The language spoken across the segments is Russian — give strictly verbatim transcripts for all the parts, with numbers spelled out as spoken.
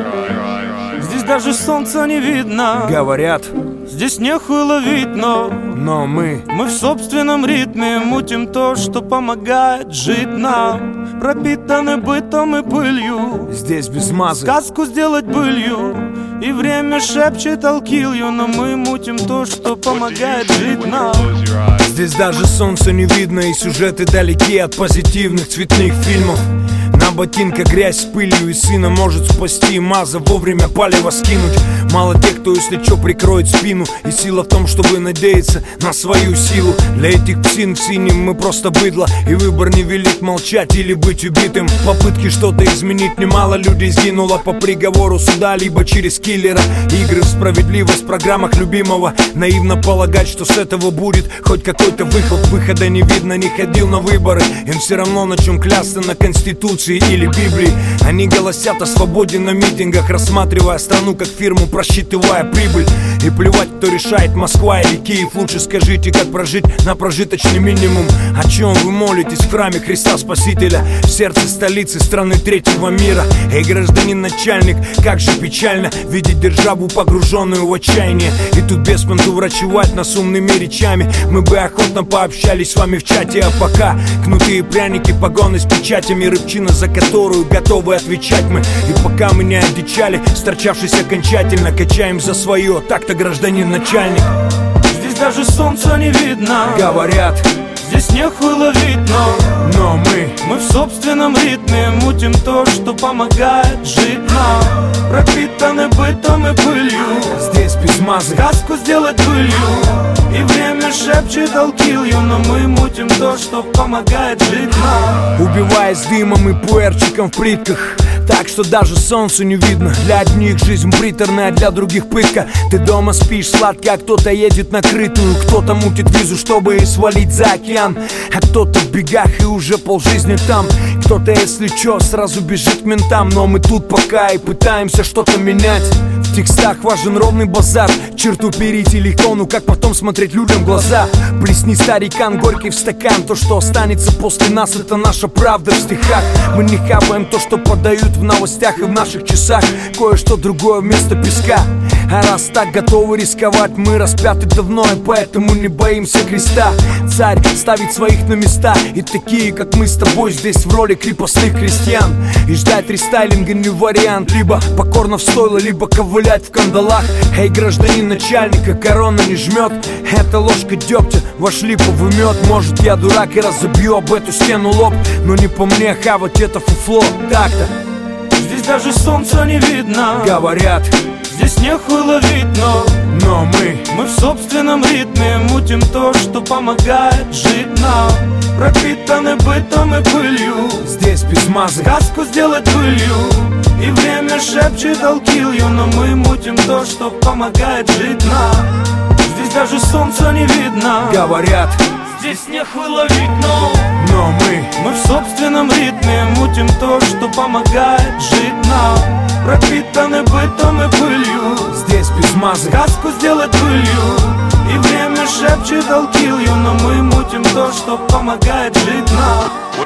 Здесь даже солнца не видно. Говорят, здесь нехуй ловить, но но мы Мы в собственном ритме мутим то, что помогает жить нам. Пропитаны бытом и пылью, здесь без мазы. сказку сделать былью. И время шепчет I'll kill you, но мы мутим то, что помогает жить нам. Здесь даже солнца не видно, и сюжеты далеки от позитивных цветных фильмов. На ботинках грязь с пылью, и сына может спасти маза, вовремя палево скинуть. Мало тех, кто если чё прикроет спину. И сила в том, чтобы надеяться на свою силу. Для этих псин в синем мы просто быдло, и выбор невелик, молчать или быть убитым. Попытки что-то изменить, немало людей сгинуло по приговору суда, либо через киллера. Игры в справедливость в программах любимого. Наивно полагать, что с этого будет хоть какой-то выход. Выхода не видно, не ходил на выборы. Им все равно на чем клясться, на Конституции или Библии. Они голосят о свободе на митингах, рассматривая страну как фирму, просчитывая прибыль. И плевать, кто решает, Москва или Киев. Лучше скажите, как прожить на прожиточный минимум. О чем вы молитесь в храме Христа Спасителя, в сердце столицы страны третьего мира? Эй, гражданин начальник, как же печально видеть державу, погруженную в отчаяние. И тут без понту врачевать нас умными речами. Мы бы охотно пообщались с вами в чате. А пока кнуты и пряники, погоны с печатями, рыбчина, за которую готовы отвечать мы. И пока мы не одичали, сторчавшись окончательно, качаем за свое. Так-то, гражданин начальник. Здесь даже солнца не видно. Говорят, здесь нехуй ловить, но но мы Мы в собственном ритме мутим то, что помогает жить нам. Пропитаны бытом и пылью, здесь без мазы. сказку сделать былью. И время шепчет I'll kill you, но мы мутим то, что помогает жить нам. Убиваясь дымом и пуэрчиком в плитках, так что даже солнцу не видно. Для одних жизнь приторная, для других пытка. Ты дома спишь сладко, а кто-то едет на крытую. Кто-то мутит визу, чтобы свалить за океан, а кто-то в бегах и уже полжизни там. Кто-то, если чё, сразу бежит к ментам. Но мы тут пока и пытаемся что-то менять. В текстах важен ровный базар. Черту перейти легко, ну как потом смотреть людям в глаза? Плесни, старикан, горький в стакан. То, что останется после нас, это наша правда в стихах. Мы не хапаем то, что подают в новостях и в наших часах. Кое-что другое вместо песка. А раз так готовы рисковать, мы распяты давно, и поэтому не боимся креста. Царь ставит своих на места, и такие, как мы с тобой, здесь в роли крепостных крестьян. И ждать рестайлинга не вариант. Либо покорно в стойло, либо ковылять в кандалах. Эй, гражданин начальника, корона не жмет. Это ложка дегтя, ваш липовый мед. Может, я дурак и разобью об эту стену лоб, но не по мне хавать это фуфло. Так-то. Здесь даже солнца не видно. Говорят, здесь нехуй ловить, но но мы Мы в собственном ритме мутим то, что помогает жить нам. Пропитаны бытом и пылью, здесь без мазы. сказку сделать былью. И время шепчет I'll kill you, но мы мутим то, что помогает жить нам. Здесь даже солнца не видно. Говорят, здесь нехуй ловить, но но мы Мы в собственном ритме мутим то, что помогает жить нам. Пропитаны бытом и пылью, здесь без мазы. сказку сделать былью. И время шепчет I'll kill you, но мы мутим то, что помогает жить нам.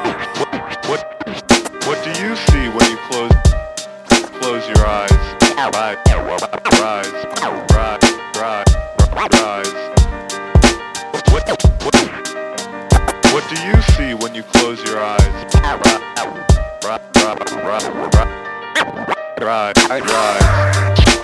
What, what, what do you see when you close close your eyes? Rise, rise, rise, rise, rise. What, what, what do you see when you close your eyes? Rise, rise, rise, rise, rise.